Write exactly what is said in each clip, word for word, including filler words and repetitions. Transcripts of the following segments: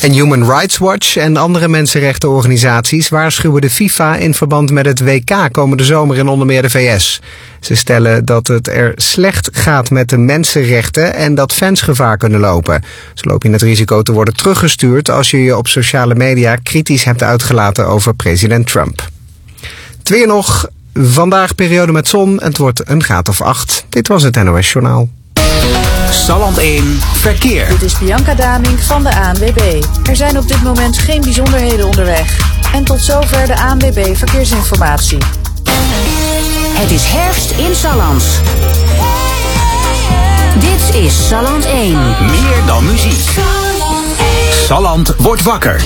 En Human Rights Watch en andere mensenrechtenorganisaties waarschuwen de FIFA in verband met het W K komende zomer in onder meer de V S. Ze stellen dat het er slecht gaat met de mensenrechten en dat fans gevaar kunnen lopen. Zo loop je het risico te worden teruggestuurd als je je op sociale media kritisch hebt uitgelaten over president Trump. Het weer nog. Vandaag periode met zon. Het wordt een graad of acht. Dit was het N O S Journaal. Salland één Verkeer. Dit is Bianca Damink van de A N W B. Er zijn op dit moment geen bijzonderheden onderweg. En tot zover de A N W B Verkeersinformatie. Het is herfst in Salland. Dit is Salland één. Meer dan muziek. Salland wordt wakker.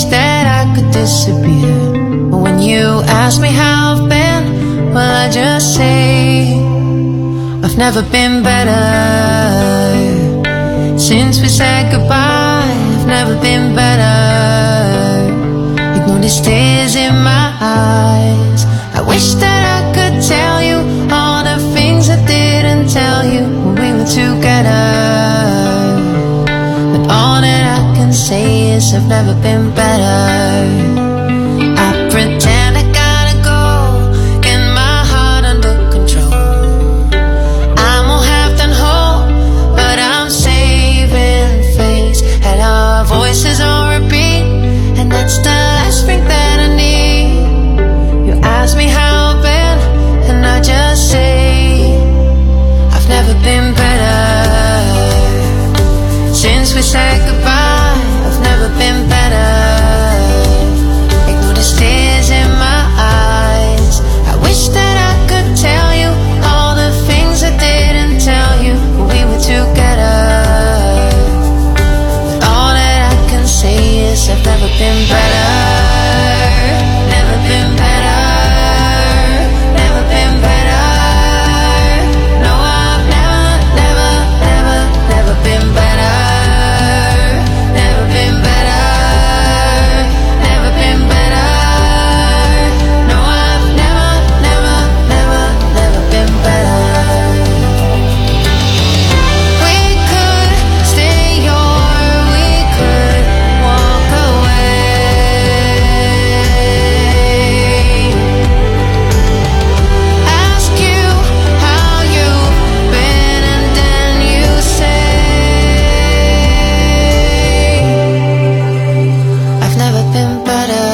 wish that I could disappear. But when you ask me how I've been, well, I just say I've never been better. Since we said goodbye, I've never been better. Ignore these tears in my eyes. I wish that I could tell you all the things I didn't tell you when we were together. But all that I can say is I've never been better. I pretend I gotta go, get my heart under control. I'm all half done whole, but I'm saving face. Had our voices on repeat, and that's the last thing that I need. You ask me how I've been, and I just say I've never been better. Since we said goodbye, I've never been better. Ignore the tears in my eyes. I wish that I could tell you all the things I didn't tell you when we were together. But all that I can say is I've never been better. Never been better. Never been better. No, I've never, never, never, never been better. Never been better. Never been better. No, I've never, never, never, never been better. We could stay or we could walk away. Ask you how you've been and then you say I've never been better.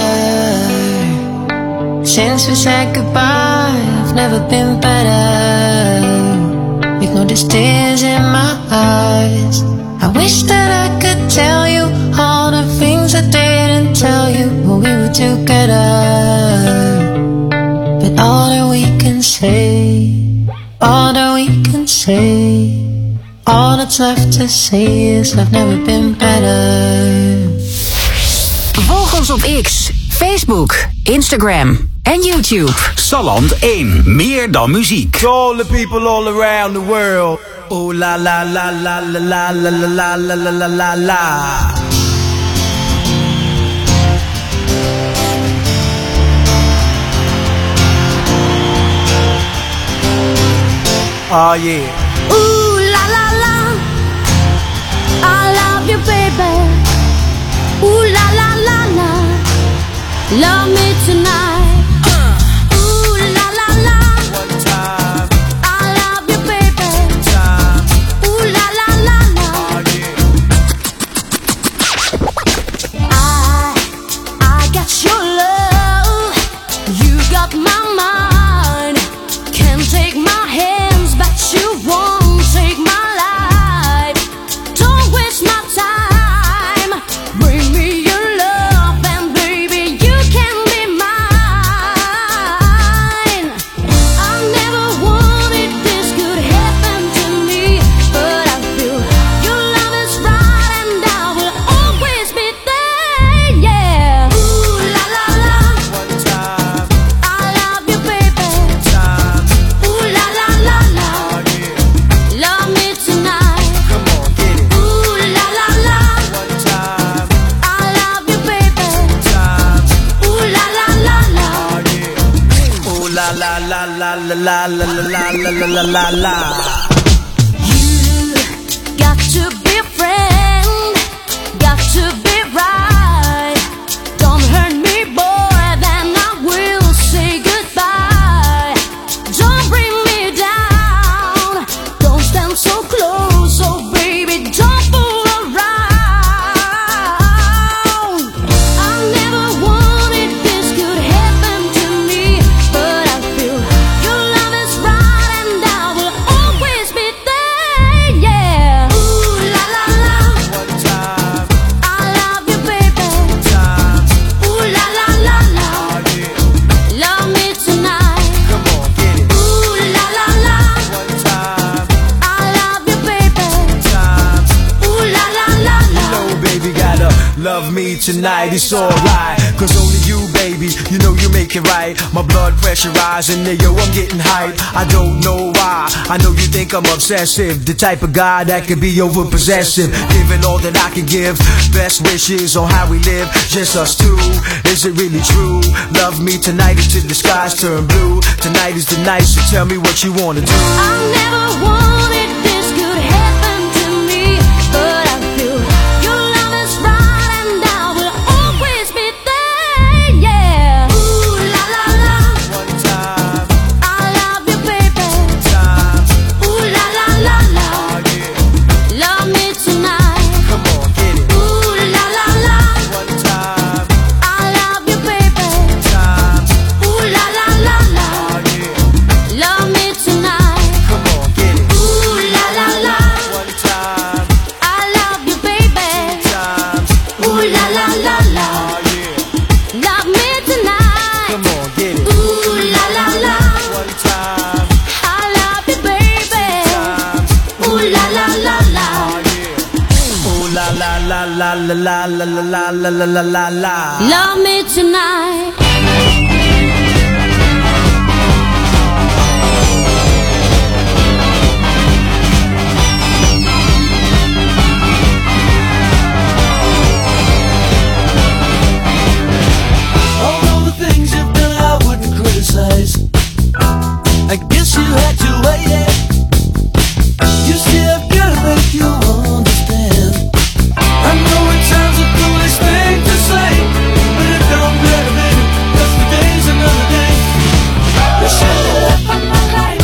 Since we said goodbye, I've never been better. Ignore the tears in my eyes. I wish that I could tell you all the things I didn't tell you when we were together. But all that we can say, all that we can say, all that's left to say is I've never been better. Volg ons op X, Facebook, Instagram en YouTube. Salland één, meer dan muziek. To all the people all around the world. Oh la la la la la la la la la la la la la. Oh yeah. Ooh la la la, I love you, baby. Ooh la la la la, love me tonight. Ooh la la la, One time, I love you, baby. time. Ooh la la la la, Oh yeah. I I got your love, you got my mind. Can't take my hands, but you won't take my life. Don't waste my time. Bring me your love, and baby, you can be mine. I never wanted this could happen to me, but I feel your love is right, and I will always be there. Yeah. Ooh la la la, One time, I love you, baby. time. Ooh la la la la, Oh yeah. love me tonight. Come on, get it. Ooh la la la, One time, I love you, baby. time. Ooh la la la la, Oh yeah. Oh la la la la la la la la la la la la la. you got to be a friend, got to be right. Don't hurt me, boy, then I will say goodbye. Don't bring me down, don't stand so close, oh baby, don't fool around. I never wanted this could happen to me, but I feel your love is right, and I will always me tonight, it's alright. Cause only you, baby, you know you make it right. My blood pressure rising, yeah, yo, I'm getting hype. I don't know why, I know you think I'm obsessive, the type of guy that could be over possessive, giving all that I can give, best wishes on how we live, just us two. Is it really true? Love me tonight until the skies turn blue. Tonight is the night, so tell me what you wanna do. I never wanted this could happen to me, but I feel your love is right and I will always be there, yeah. Ooh la la la, One time, I love you baby. time, Ooh la la la la, oh yeah. love me tonight. Come on, get it. Ooh la la la, One time, I love you baby. time, Ooh la la la la, oh yeah. love me tonight. Come on, get it. Ooh la la la, One time, I love you baby. times, Ooh la la la la, oh yeah. love me tonight. Come on, get it. Ooh la la la, One time, I love you baby. times, Ooh la la la la, oh yeah. Ooh la la la la la la la la la la la la la. love me tonight. All the things you've done I wouldn't criticize. I guess you had to wait it. You still have got to make you understand. I know it sounds a foolish thing to say, but it don't matter, baby, 'cause today's another day. You shine the light on my life.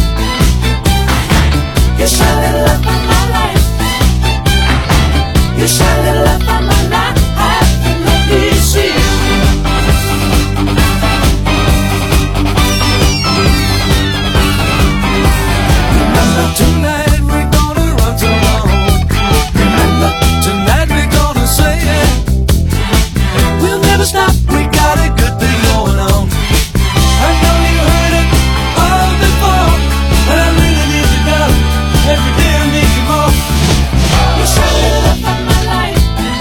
You shine the light on my life. You shine the light on my life. And let me see. Remember tonight we're gonna run so long. Remember tonight we're gonna say it. We'll never stop, we got a good thing going on. I know you heard it all before, but I really need you now. Every day I need you more. You shine the light on my life.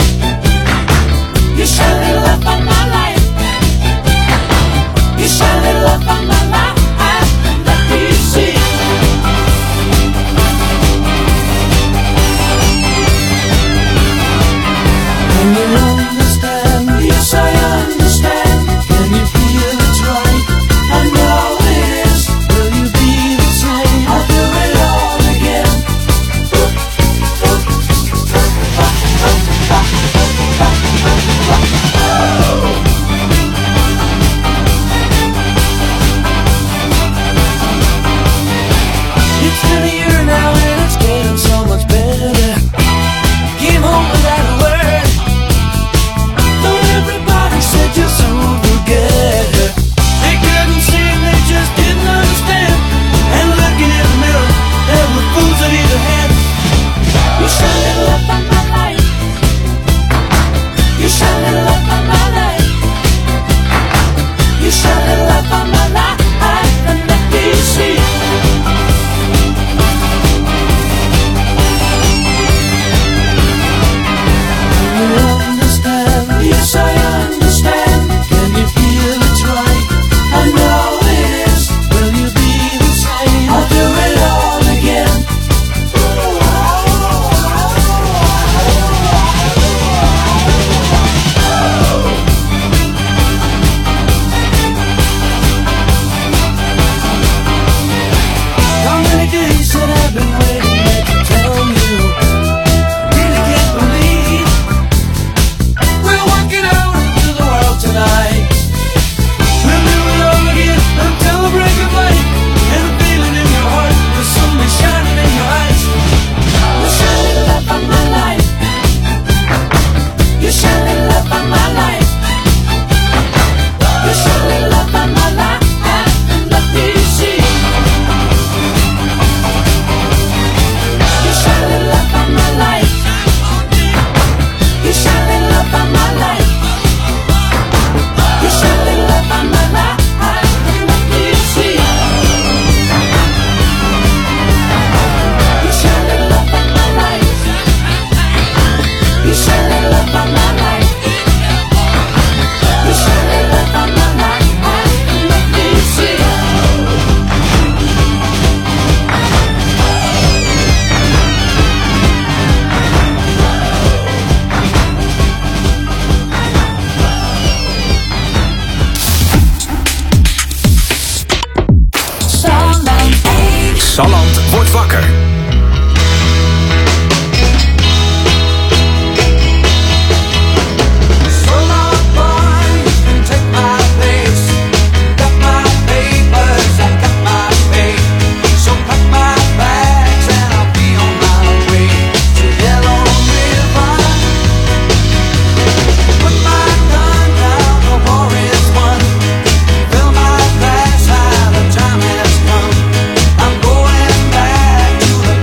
You shine the light on my life. You shine the light on my life. Let me see. Can you understand? Yes, I understand. Can you feel it's right? I know it is. Will you be the same? I'll do it all again. It's been a year now and it's getting so much better. Came home without a word. Thought everybody said you're so together. They couldn't see and they just didn't understand. And looking in the mirror, there were fools at either hand. You shine the light on my life. You shine the light on my life. You shine the light on my life. And let me see. Salland wordt wakker. Time has come. I'm going back to the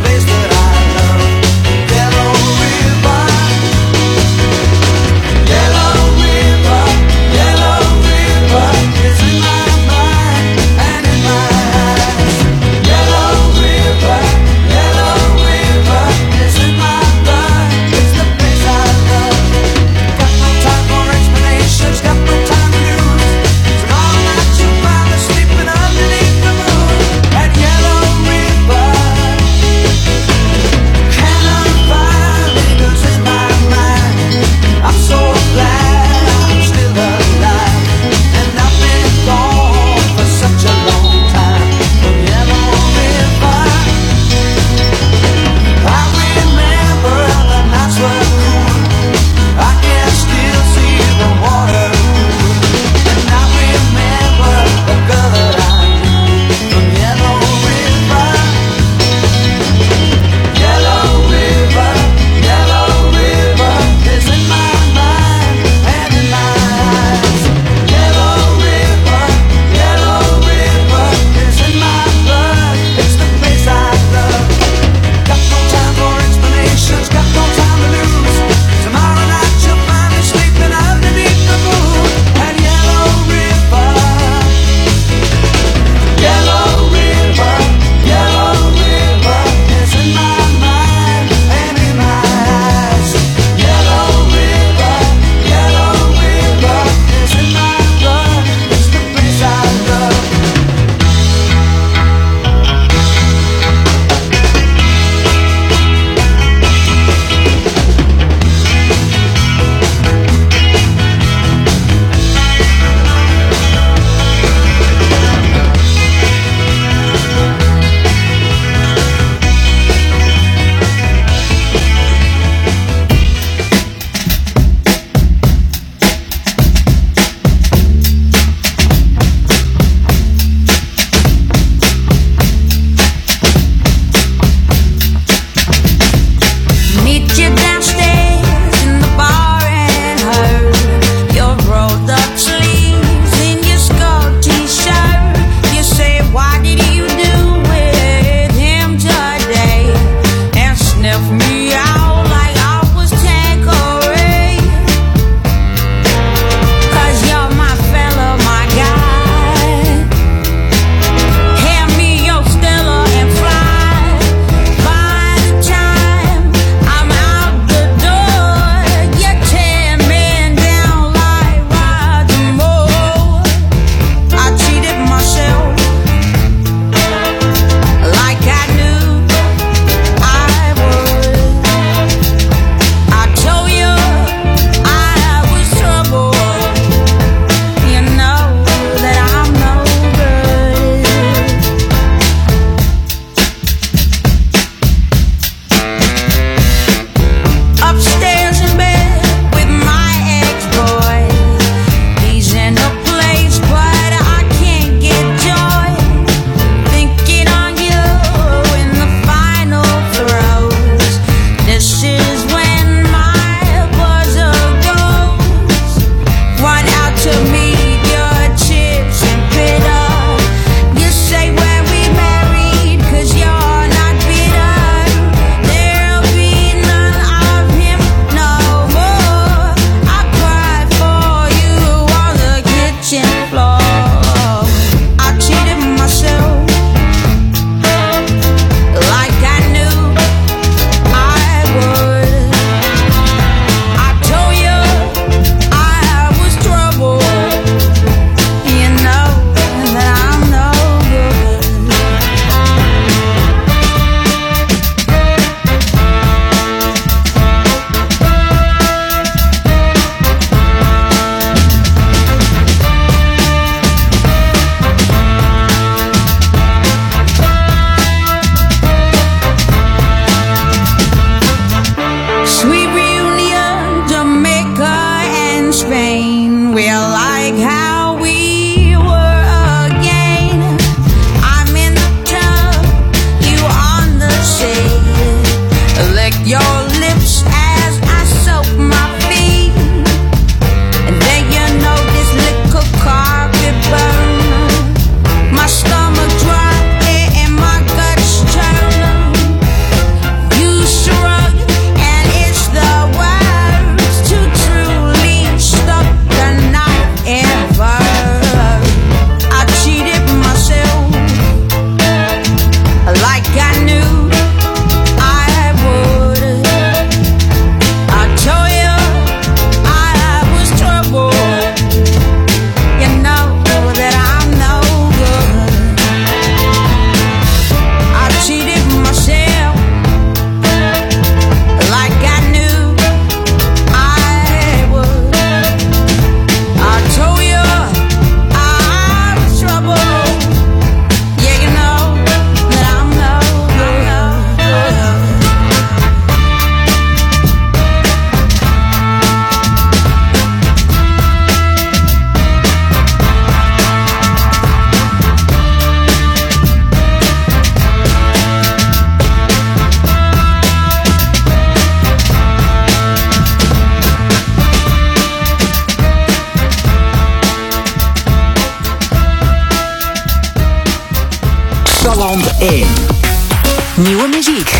Salland één. Nieuwe muziek.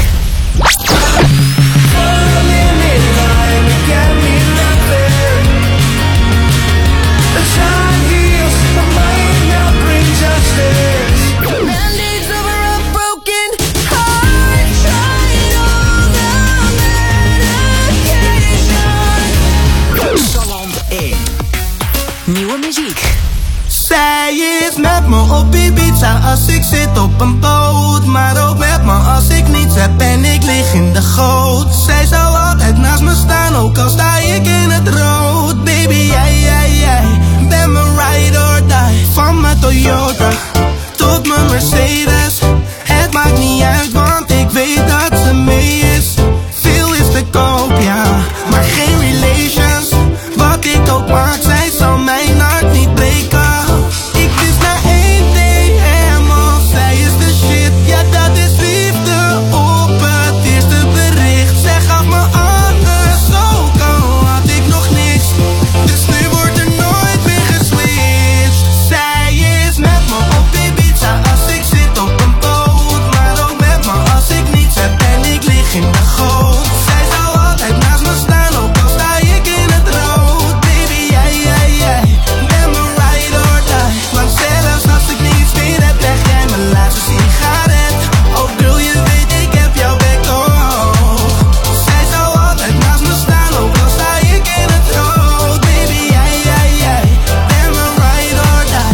Nieuwe muziek. Zij is met me op Ibiza als ik zit op een boot. Maar ook met me als ik niets heb en ik lig in de goot. Zij zou altijd naast me staan, ook al sta ik in het rood. Baby, jij, jij, jij, ben mijn ride or die. Van mijn Toyota tot mijn Mercedes. Het maakt niet uit, want ik weet dat ze mee is. Veel is te koop, ja, maar geen relations. Wat ik ook maak, zij zal mijn hart niet breken. Ik wist na één ding helemaal, zij is de shit. Ja, dat is liefde op het eerste bericht. Zij gaf me alles, ook al had ik nog niks. Dus nu wordt er nooit meer geswitcht. Zij is met me op Ibiza als ik zit op een boot. Maar ook met me als ik niets heb en ik lig in de goot. Zij zou altijd naast me staan, ook al sta ik in het rood. Baby, jij, jij, jij, ben mijn ride or die. Want zelfs als ik niets meer heb, leg jij mijn laatste sigaret. Oh girl, je weet ik heb jouw bek omhoog. Zij zou altijd naast me staan, ook al sta ik in het rood. Baby, jij, jij, jij, ben mijn ride or die.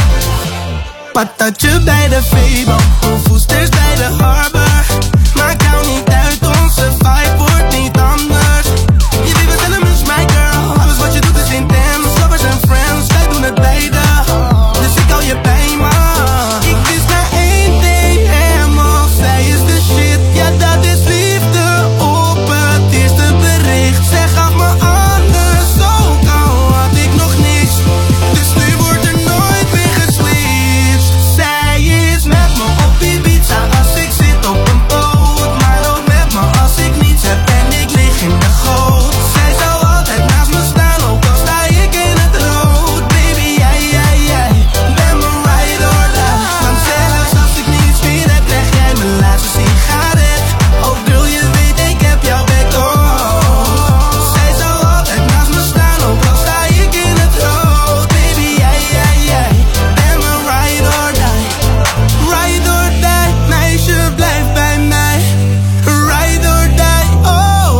Patatje bij de Febo, voesters bij de Harbor. Maakt jou niet uit, onze vibe wordt niet anders. Je weet wat en is my girl, alles wat je doet is intens. Lovers en friends, wij doen het beide. Dus ik hou je bij me. Ik wist na één ding helemaal, zij is de shit. Ja, dat is liefde op het eerste bericht. Zij gaf me alles, ook al had ik nog niks. Dus nu wordt er nooit meer geswitcht. Zij is met me op Ibiza als ik zit op een boot. Maar ook met me als ik niets heb en ik lig in de goot. Zij zou altijd naast me staan, ook al sta ik in het rood. Baby, jij, jij, jij, ben mijn ride or die. Want zelfs als ik niets meer heb, leg jij mijn laatste sigaret. Oh girl, je weet ik heb jouw bek omhoog. Zij zou altijd naast me staan, ook al sta ik in het rood. Baby, jij, jij, jij, ben mijn ride or die. Ride or die, meisje blijf bij mij. Ride or die, oh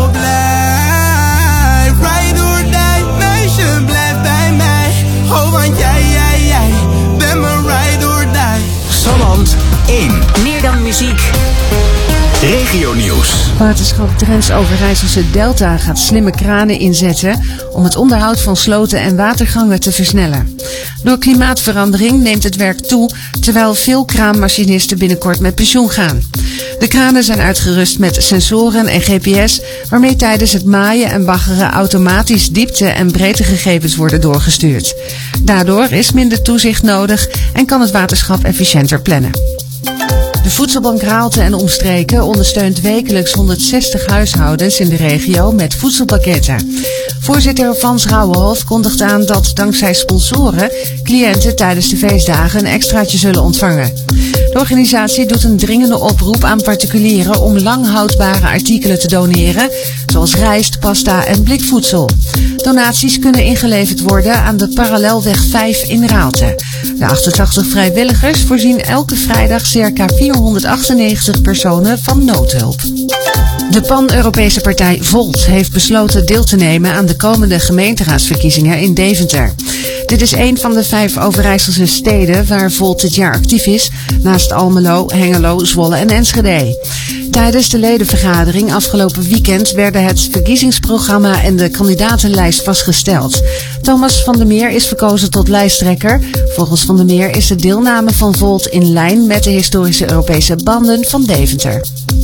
blijf. Ride or die, meisje blijf bij mij. Oh want jij, jij, jij, ben mijn ride or die. Salland één. Meer dan muziek. Regionieuws. Waterschap Drents-Overijsselse Delta gaat slimme kranen inzetten om het onderhoud van sloten en watergangen te versnellen. Door klimaatverandering neemt het werk toe, terwijl veel kraanmachinisten binnenkort met pensioen gaan. De kranen zijn uitgerust met sensoren en G P S, waarmee tijdens het maaien en baggeren automatisch diepte- en breedtegegevens worden doorgestuurd. Daardoor is minder toezicht nodig en kan het waterschap efficiënter plannen. De Voedselbank Raalte en omstreken ondersteunt wekelijks honderdzestig huishoudens in de regio met voedselpakketten. Voorzitter Vans Rauwenhof kondigt aan dat dankzij sponsoren cliënten tijdens de feestdagen een extraatje zullen ontvangen. De organisatie doet een dringende oproep aan particulieren om lang houdbare artikelen te doneren, zoals rijst, pasta en blikvoedsel. Donaties kunnen ingeleverd worden aan de Parallelweg vijf in Raalte. De achtentachtig vrijwilligers voorzien elke vrijdag circa vierhonderdachtennegentig personen van noodhulp. De Pan-Europese partij Volt heeft besloten deel te nemen aan de komende gemeenteraadsverkiezingen in Deventer. Dit is een van de vijf Overijsselse steden waar Volt dit jaar actief is, naast Almelo, Hengelo, Zwolle en Enschede. Tijdens de ledenvergadering afgelopen weekend werden het verkiezingsprogramma en de kandidatenlijst vastgesteld. Thomas van der Meer is verkozen tot lijsttrekker. Volgens Van der Meer is de deelname van Volt in lijn met de historische Europese banden van Deventer.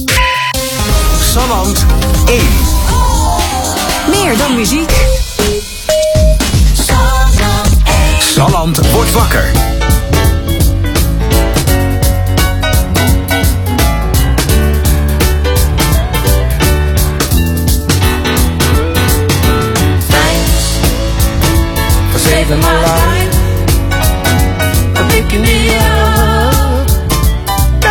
Salland één. Meer dan muziek. Salland wordt wakker. Saving my life, for picking me up.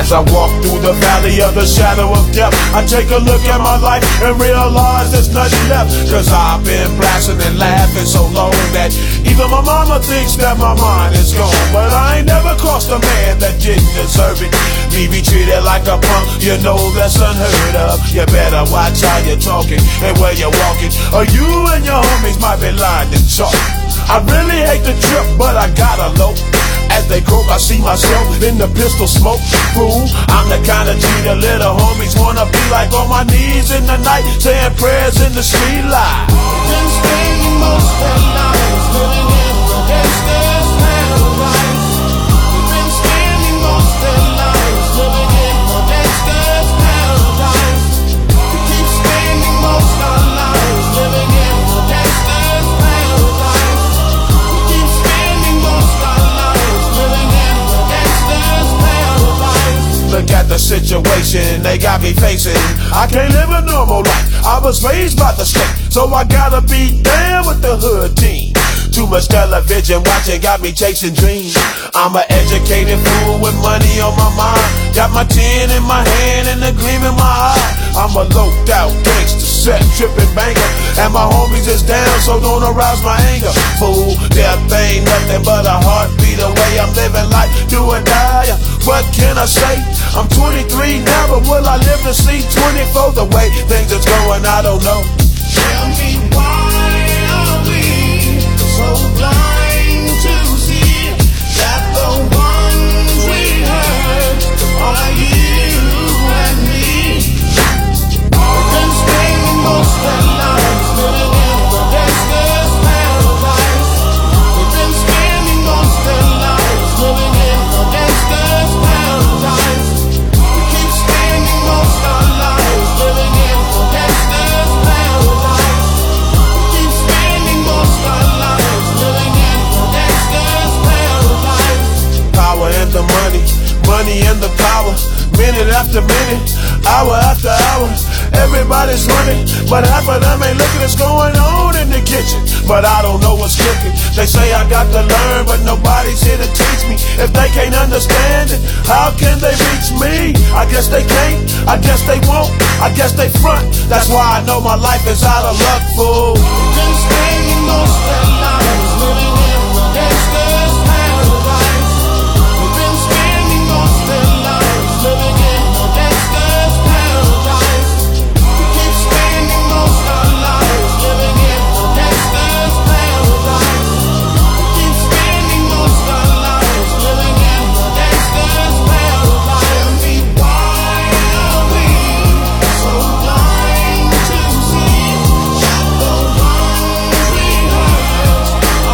As I walk through the valley of the shadow of death, I take a look at my life and realize there's nothing left. Cause I've been blasting and laughing so long that even my mama thinks that my mind is gone. But I ain't never crossed a man that didn't deserve it. Me be treated like a punk, you know that's unheard of. You better watch how you're talking and where you're walking, or you and your homies might be lying to chalk. I really hate the trip, but I gotta low. As they croak, I see myself in the pistol smoke. Fool, I'm the kind of G the little homies wanna be like, on my knees in the night, saying prayers in the street light. Been spending most of their lives living in the gangster's paradise. We've been spending most of their lives living in the gangster's paradise. We keep spending most of our lives living in the gangster's paradise. We keep spending most of our lives living in the gangster's paradise. Look at the situation they got me facing. I can't live a normal life. I was raised by the state, so I gotta be down with the hood team. Too much television watching got me chasing dreams. I'm an educated fool with money on my mind. Got my tin in my hand and a gleam in my eye. I'm a loped out gangster, set tripping banker, and my homies is down, so don't arouse my anger. Fool, death ain't nothing but a heartbeat away. I'm living life, do or die. What can I say? I'm twenty-three now, but will I live to see twenty-four? The way things is going, I don't know. Tell me why are we so blind to see that the ones we hurt are you and me? We've been spending most of our lives living in the gangster's paradise. We've been spending most of our lives living in the gangster's paradise. We keep spending most of our lives living in the gangster's paradise. We keep spending most of our lives living in the gangster's paradise. Power and the money, money and the power. Minute after minute, hour after hour, everybody's running, but half of them ain't looking what's going on in the kitchen. But I don't know what's cooking. They say I got to learn, but nobody's here to teach me. If they can't understand it, how can they reach me? I guess they can't, I guess they won't, I guess they front. That's why I know my life is out of luck, fool. We've been spending most of our lives living in the gangster's paradise. We've been spending most of our lives living in the gangster's paradise. We keep spending most of our lives living in the gangster's paradise. We keep spending most of our lives living in the gangster's paradise. Tell me why are we so blind to see that the ones we hurt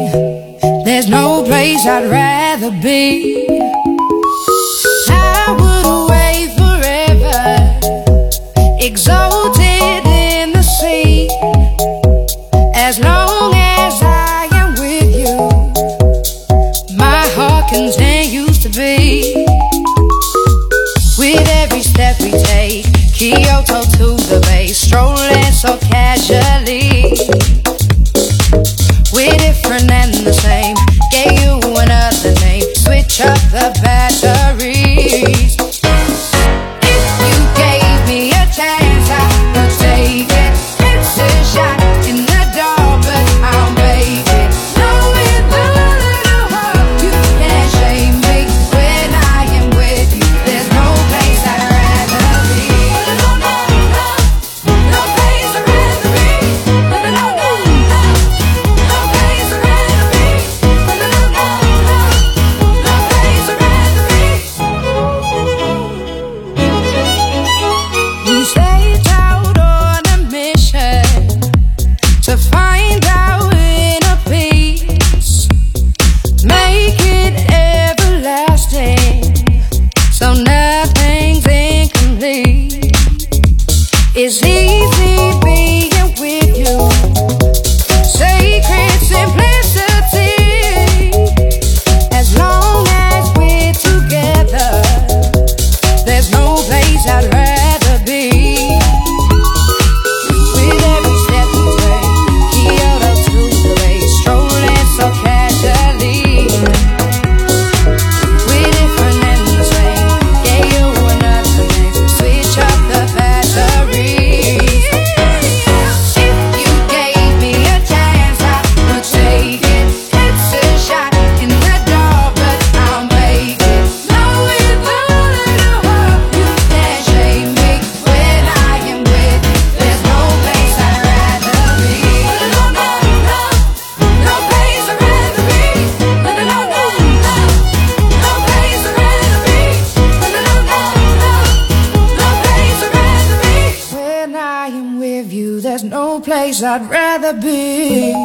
There's no place I'd rather be. I would away forever, exalted in the sea. As long as I am with you, my heart continues to beat. With every step we take, Kyoto to the bay, strolling so casually. We're different and the same, gave you another name, switch up the batteries. If you gave me a chance, I would take it. It's a shot in the dark, but I'll make it. Knowing the little heart, you can't shame me. When I am with you, there's no place I'd rather be. No, no, no, no place I'd rather be. No, no, no, no, no place I'd rather be. No, no, no, no, no place I'd rather be. We set out on a mission to find our inner peace, make it everlasting, so nothing's incomplete. It's easy being with you, sacred simplicity. As long as we're together, there's no place I'd rather be. With every step we take, Kyoto to the bay, strolling so casually. We're different and the same, gave you another name, switch up the batteries. If you gave me a chance, I would take it. It's a shot in the dark, but I'll make it. Knowing the little heart, you can't shame me. When I am with you, there's no place I'd rather be. No, no, no, no place I'd rather be. No, no, no, no, no place I'd rather be. No, no, no, no, no place I'd rather be. When I am with you, there's no place I'd rather be.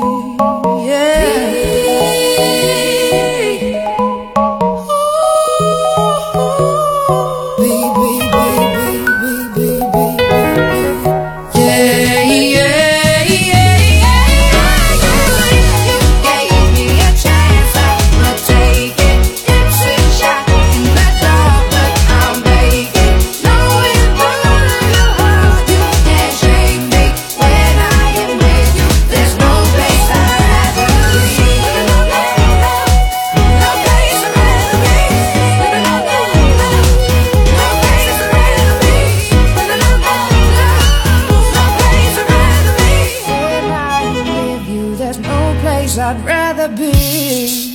I'd rather be.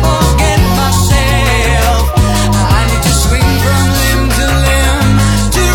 To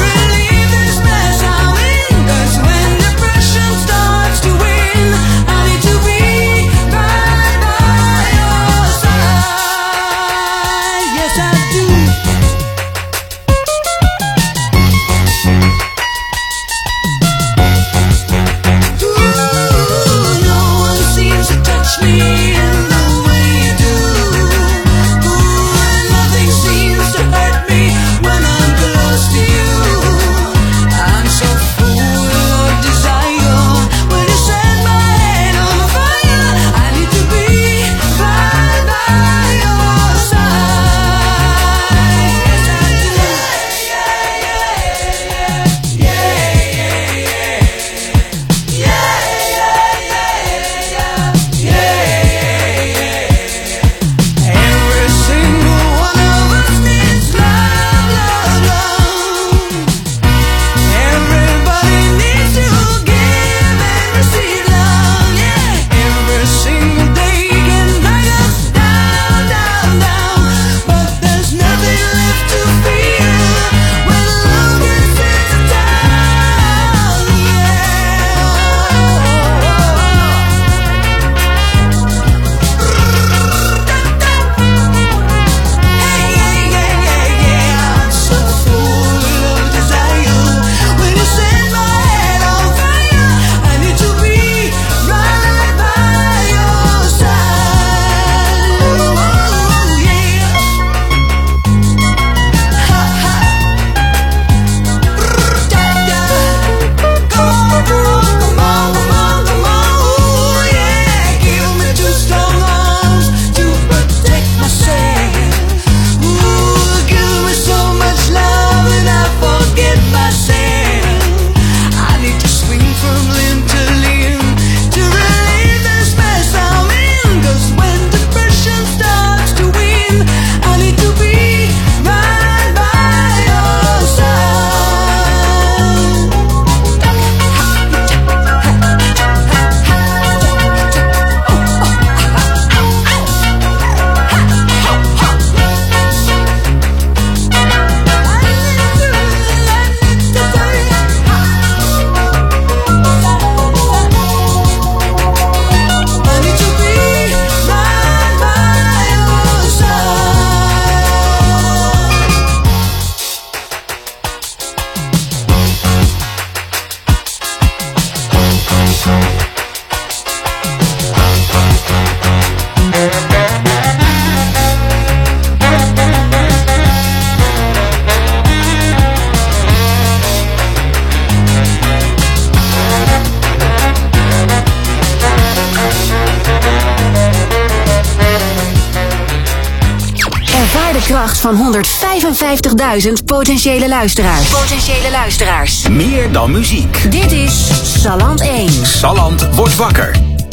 aandacht van honderdvijfenvijftigduizend potentiële luisteraars. Potentiële luisteraars. Meer dan muziek. Dit is Salland één. Salland wordt wakker.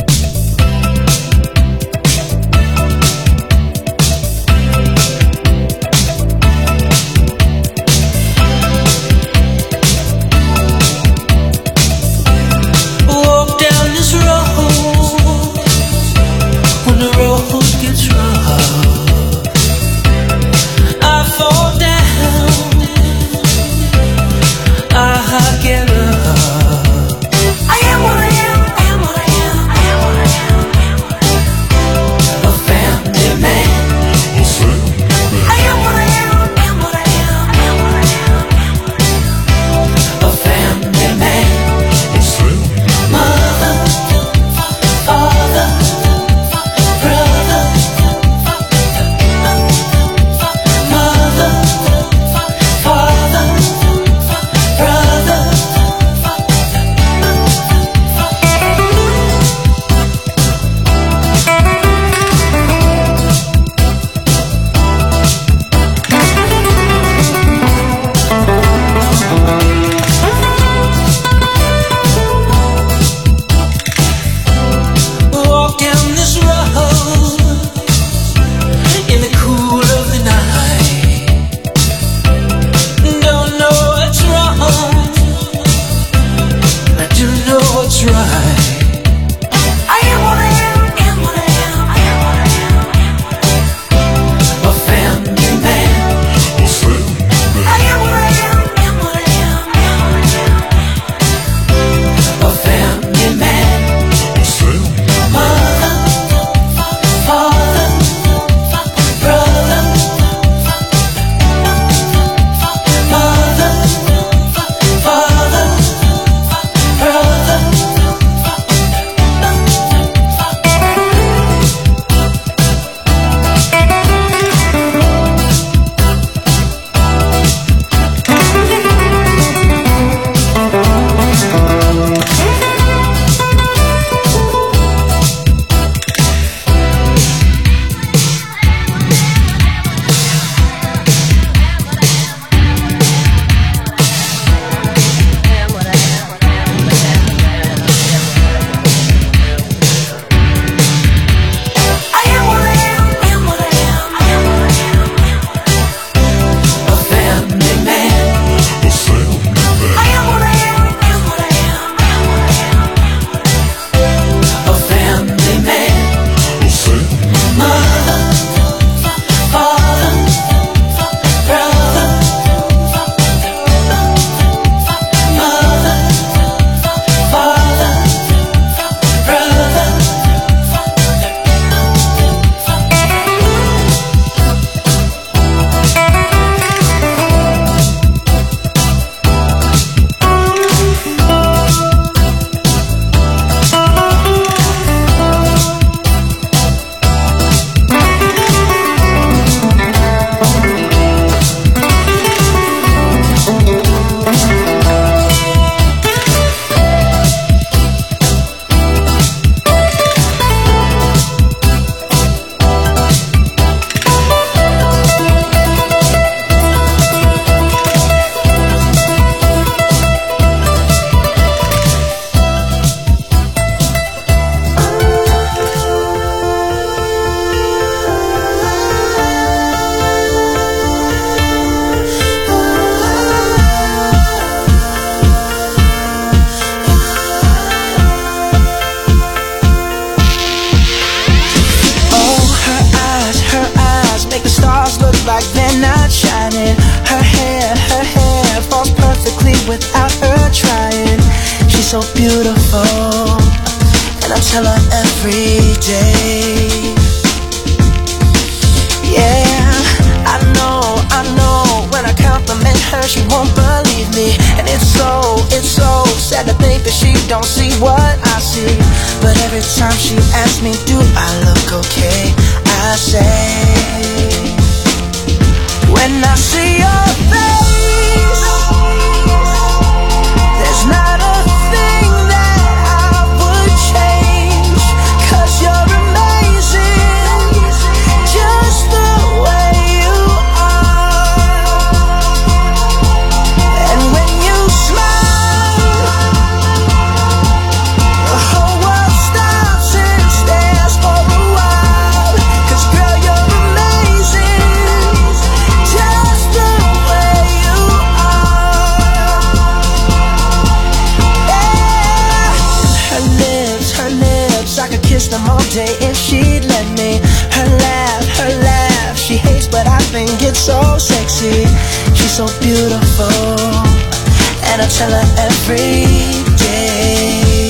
Walk down this road when the road gets rough. I fall down, I get up. I am what I am, I am what I am, I am what I am, I am what I am. A family man. I am what I am, I am what I am, I am what I am, I am what I am. A family man. Mother, father, brother, mother, father, brother. Walk down this road in the cool of the night. Don't know what's wrong, I do know what's right. I am what I am, am what I am, I am what I am, I am what I am. A family man. I am what I am, am what I am, am what I am. A family man. Mother, father, brother, mother, father, brother. I am what I am, am what I am, I am what I am, I am what I am. A family man. I am what I am, am what I am, I am what I am, I am what I am. A family man. Mother, father, brother, mother, father, brother. Oh, her eyes, her eyes make the stars look like they're not shining. Her hair, her hair falls perfectly without her trying. She's so beautiful, and I tell her every day. Yeah, I know, I know. When I compliment her, she won't believe me, and it's so, it's so sad to think that she don't see what I see. But every time she asks me, do I look okay? I say, when I see your face, there's not a thing that I would change. 'Cause you're amazing, just the way you are. so beautiful, and I tell her every day.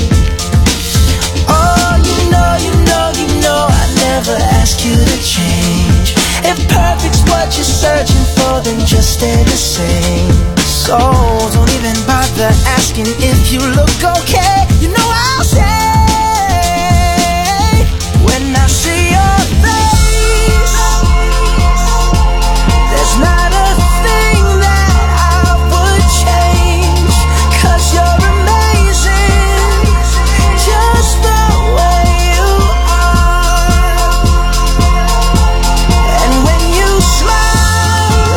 Oh, you know, you know, you know I never ask you to change. If perfect's what you're searching for, then just stay the same. So don't even bother asking if you look okay. You know I'll say when I see your face, there's not a thing that I would change, 'cause you're amazing, just the way you are. And when you smile,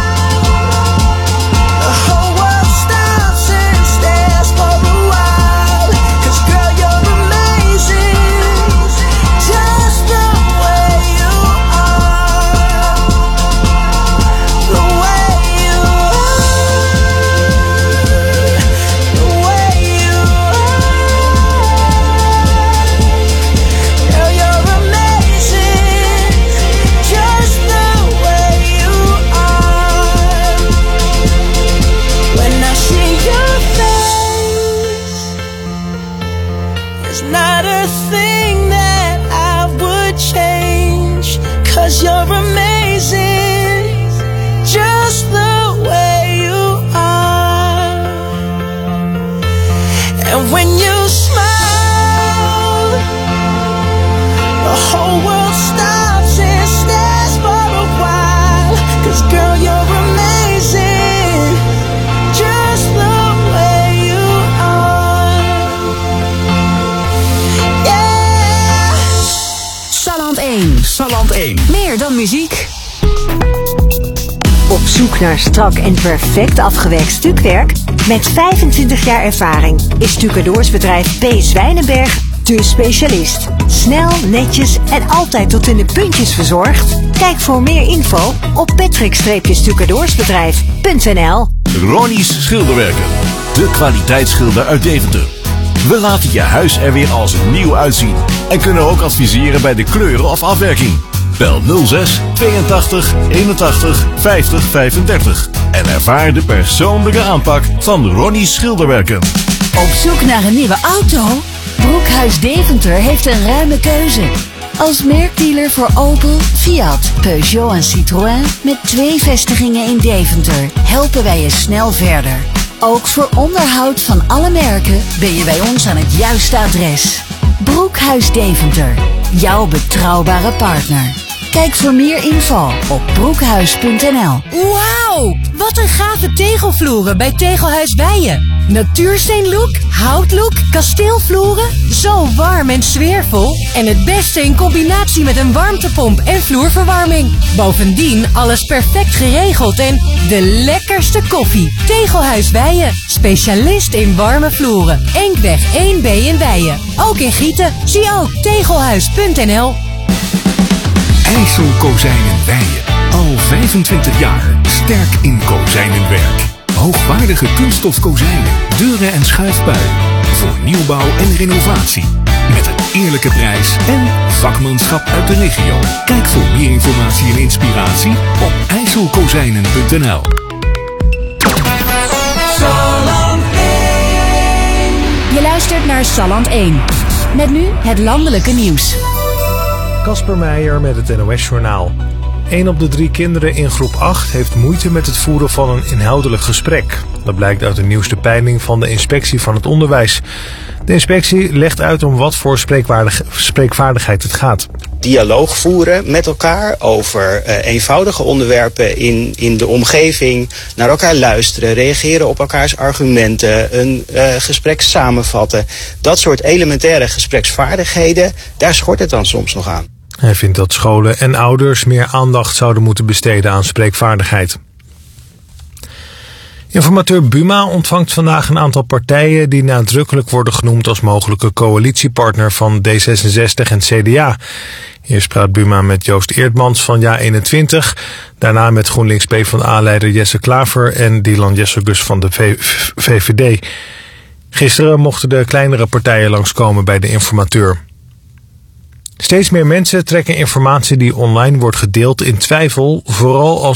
the whole world stops and stares for a while, 'cause girl, you're amazing, just the way you are. The way you are, the way you are. Girl, you're amazing, just the way you are. When I see your face, there's not a thing that I would change, 'cause you're amazing, just the way you are. And when you smile, the whole world stops and stares for a while, 'cause girl, you're amazing, just the way you are. Yeah. Salland één. Salland één. Meer dan muziek. Op zoek naar strak en perfect afgewerkt stukwerk? Met vijfentwintig jaar ervaring is stucadoorsbedrijf P. Zwijnenberg de specialist. Snel, netjes en altijd tot in de puntjes verzorgd? Kijk voor meer info op patrick stucadoorsbedrijf punt n l. Ronnie's Schilderwerken. De kwaliteitsschilder uit Deventer. We laten je huis er weer als nieuw uitzien. En kunnen ook adviseren bij de kleuren of afwerking. Bel nul zes tweeëntachtig eenentachtig vijftig vijfendertig. En ervaar de persoonlijke aanpak van Ronnie's Schilderwerken. Op zoek naar een nieuwe auto? Broekhuis Deventer heeft een ruime keuze. Als merkdealer voor Opel, Fiat, Peugeot en Citroën met twee vestigingen in Deventer helpen wij je snel verder. Ook voor onderhoud van alle merken ben je bij ons aan het juiste adres. Broekhuis Deventer, jouw betrouwbare partner. Kijk voor meer info op broekhuis punt n l. Wauw, wat een gave tegelvloeren bij Tegelhuis Weijen. Natuursteenlook, houtlook, kasteelvloeren. Zo warm en sfeervol. En het beste in combinatie met een warmtepomp en vloerverwarming. Bovendien alles perfect geregeld en de lekkerste koffie. Tegelhuis Weijen, specialist in warme vloeren. Enkweg één B in Weijen. Ook in Gieten. Zie ook tegelhuis punt n l. IJssel Kozijnen Weijen. Al vijfentwintig jaar sterk in kozijnenwerk. Hoogwaardige kunststof kozijnen, deuren en schuifpuien. Voor nieuwbouw en renovatie. Met een eerlijke prijs en vakmanschap uit de regio. Kijk voor meer informatie en inspiratie op ijssel kozijnen punt n l. Je luistert naar Salland één. Met nu het landelijke nieuws. Kasper Meijer met het N O S-journaal. Een op de drie kinderen in groep acht heeft moeite met het voeren van een inhoudelijk gesprek. Dat blijkt uit de nieuwste peiling van de Inspectie van het Onderwijs. De inspectie legt uit om wat voor spreekwaardig, spreekvaardigheid het gaat. Dialoog voeren met elkaar over uh, eenvoudige onderwerpen in, in de omgeving. Naar elkaar luisteren, reageren op elkaars argumenten, een uh, gesprek samenvatten. Dat soort elementaire gespreksvaardigheden, daar schort het dan soms nog aan. Hij vindt dat scholen en ouders meer aandacht zouden moeten besteden aan spreekvaardigheid. Informateur Buma ontvangt vandaag een aantal partijen die nadrukkelijk worden genoemd als mogelijke coalitiepartner van D zesenzestig en C D A. Eerst praat Buma met Joost Eertmans van Ja eenentwintig, daarna met GroenLinks PvdA-leider Jesse Klaver en Dylan Jessegus van de V V D. Gisteren mochten de kleinere partijen langskomen bij de informateur. Steeds meer mensen trekken informatie die online wordt gedeeld in twijfel, vooral als